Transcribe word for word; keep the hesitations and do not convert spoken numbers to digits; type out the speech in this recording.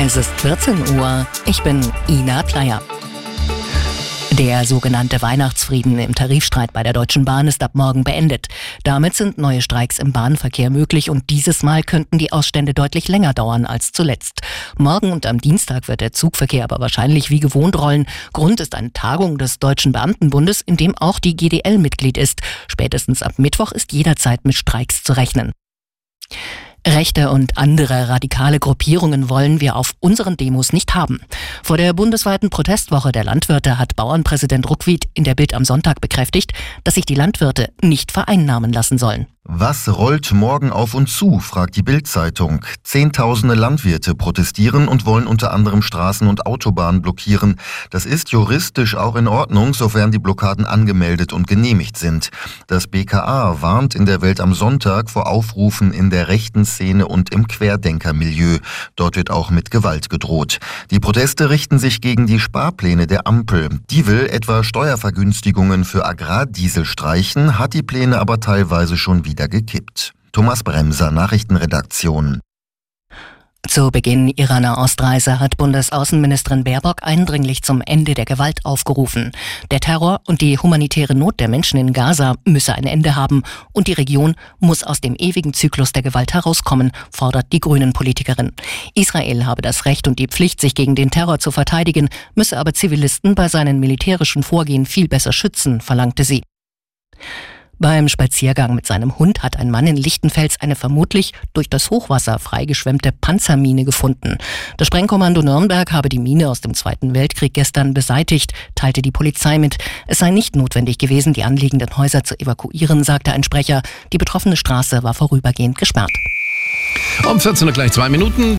Es ist vierzehn Uhr. Ich bin Ina Kleier. Der sogenannte Weihnachtsfrieden im Tarifstreit bei der Deutschen Bahn ist ab morgen beendet. Damit sind neue Streiks im Bahnverkehr möglich und dieses Mal könnten die Ausstände deutlich länger dauern als zuletzt. Morgen und am Dienstag wird der Zugverkehr aber wahrscheinlich wie gewohnt rollen. Grund ist eine Tagung des Deutschen Beamtenbundes, in dem auch die G D L Mitglied ist. Spätestens ab Mittwoch ist jederzeit mit Streiks zu rechnen. Rechte und andere radikale Gruppierungen wollen wir auf unseren Demos nicht haben. Vor der bundesweiten Protestwoche der Landwirte hat Bauernpräsident Ruckwied in der Bild am Sonntag bekräftigt, dass sich die Landwirte nicht vereinnahmen lassen sollen. Was rollt morgen auf uns zu, fragt die Bild-Zeitung. Zehntausende Landwirte protestieren und wollen unter anderem Straßen und Autobahnen blockieren. Das ist juristisch auch in Ordnung, sofern die Blockaden angemeldet und genehmigt sind. Das B K A warnt in der Welt am Sonntag vor Aufrufen in der rechten Szene und im Querdenkermilieu. Dort wird auch mit Gewalt gedroht. Die Proteste richten sich gegen die Sparpläne der Ampel. Die will etwa Steuervergünstigungen für Agrardiesel streichen, hat die Pläne aber teilweise schon wieder gekippt. Thomas Bremser, Nachrichtenredaktion. Zu Beginn ihrer Nahostreise hat Bundesaußenministerin Baerbock eindringlich zum Ende der Gewalt aufgerufen. Der Terror und die humanitäre Not der Menschen in Gaza müsse ein Ende haben und die Region muss aus dem ewigen Zyklus der Gewalt herauskommen, fordert die Grünen-Politikerin. Israel habe das Recht und die Pflicht, sich gegen den Terror zu verteidigen, müsse aber Zivilisten bei seinen militärischen Vorgehen viel besser schützen, verlangte sie. Beim Spaziergang mit seinem Hund hat ein Mann in Lichtenfels eine vermutlich durch das Hochwasser freigeschwemmte Panzermine gefunden. Das Sprengkommando Nürnberg habe die Mine aus dem Zweiten Weltkrieg gestern beseitigt, teilte die Polizei mit. Es sei nicht notwendig gewesen, die anliegenden Häuser zu evakuieren, sagte ein Sprecher. Die betroffene Straße war vorübergehend gesperrt. Um vierzehn Uhr gleich zwei Minuten.